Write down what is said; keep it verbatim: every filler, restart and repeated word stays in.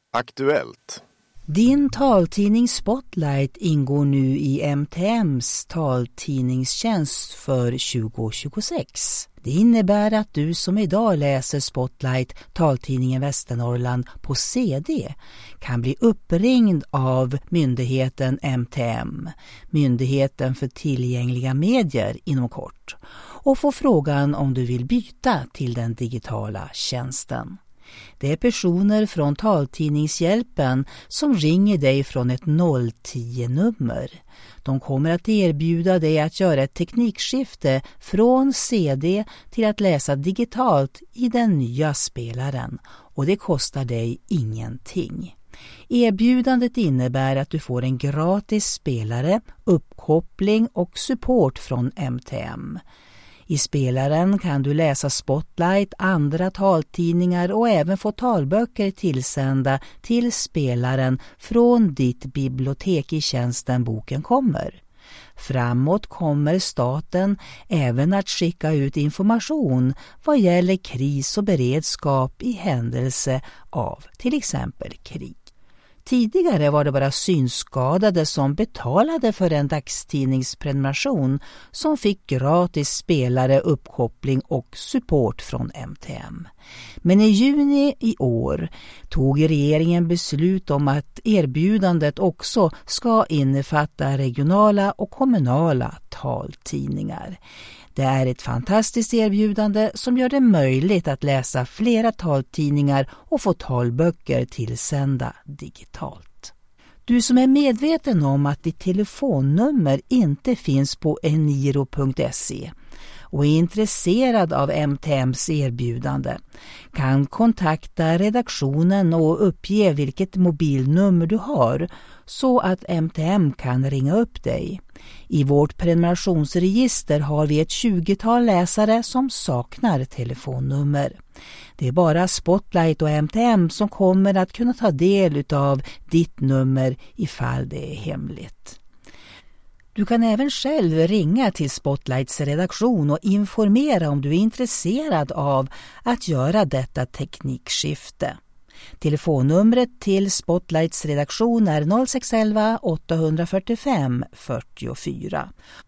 Aktuellt. Din taltidning Spotlight ingår nu i M T M:s taltidningstjänst för tjugo tjugosex. Det innebär att du som idag läser Spotlight, taltidningen Västernorrland, på C D kan bli uppringd av myndigheten M T M, Myndigheten för tillgängliga medier inom kort, och få frågan om du vill byta till den digitala tjänsten. Det är personer från Taltidningshjälpen som ringer dig från ett noll tio-nummer. De kommer att erbjuda dig att göra ett teknikskifte från C D till att läsa digitalt i den nya spelaren, och det kostar dig ingenting. Erbjudandet innebär att du får en gratis spelare, uppkoppling och support från M T M. I spelaren kan du läsa Spotlight, andra taltidningar och även få talböcker tillsända till spelaren från ditt bibliotek i tjänsten boken kommer. Framåt kommer staten även att skicka ut information vad gäller kris och beredskap i händelse av till exempel krig. Tidigare var det bara synskadade som betalade för en dagstidningsprenumeration som fick gratis spelare, uppkoppling och support från M T M. Men i juni i år tog regeringen beslut om att erbjudandet också ska innefatta regionala och kommunala taltidningar. Det är ett fantastiskt erbjudande som gör det möjligt att läsa flera taltidningar och få talböcker tillsända digitalt. Du som är medveten om att ditt telefonnummer inte finns på eniro punkt se och är intresserad av M T M:s erbjudande kan kontakta redaktionen och uppge vilket mobilnummer du har så att M T M kan ringa upp dig. I vårt prenumerationsregister har vi ett tjugotal läsare som saknar telefonnummer. Det är bara Spotlight och M T M som kommer att kunna ta del av ditt nummer ifall det är hemligt. Du kan även själv ringa till Spotlights redaktion och informera om du är intresserad av att göra detta teknikskifte. Telefonnumret till Spotlights redaktion är noll sex ett ett åtta fyra fem fyra fyra.